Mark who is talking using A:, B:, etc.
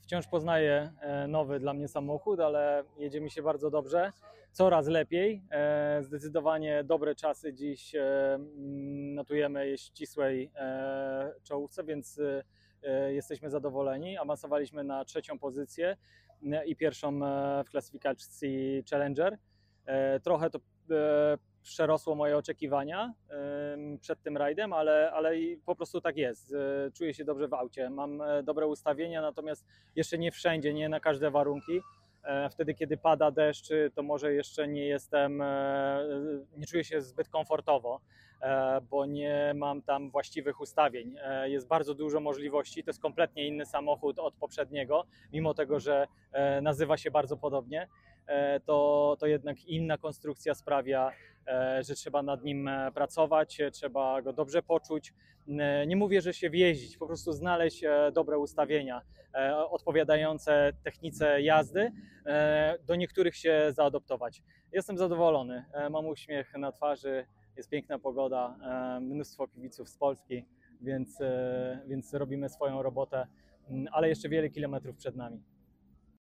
A: Wciąż poznaję nowy dla mnie samochód, ale jedzie mi się bardzo dobrze, coraz lepiej. Zdecydowanie dobre czasy dziś notujemy w ścisłej czołówce, więc jesteśmy zadowoleni. Awansowaliśmy na trzecią pozycję i pierwszą w klasyfikacji Challenger. Trochę to przerosło moje oczekiwania przed tym rajdem, ale po prostu tak jest. Czuję się dobrze w aucie, mam dobre ustawienia, natomiast jeszcze nie wszędzie, nie na każde warunki. Wtedy, kiedy pada deszcz, to może jeszcze nie czuję się zbyt komfortowo, bo nie mam tam właściwych ustawień. Jest bardzo dużo możliwości, to jest kompletnie inny samochód od poprzedniego, mimo tego, że nazywa się bardzo podobnie. To jednak inna konstrukcja sprawia, że trzeba nad nim pracować, trzeba go dobrze poczuć. Nie mówię, że się wjeździć, po prostu znaleźć dobre ustawienia odpowiadające technice jazdy, do niektórych się zaadoptować. Jestem zadowolony, mam uśmiech na twarzy, jest piękna pogoda, mnóstwo kibiców z Polski, więc robimy swoją robotę, ale jeszcze wiele kilometrów przed nami.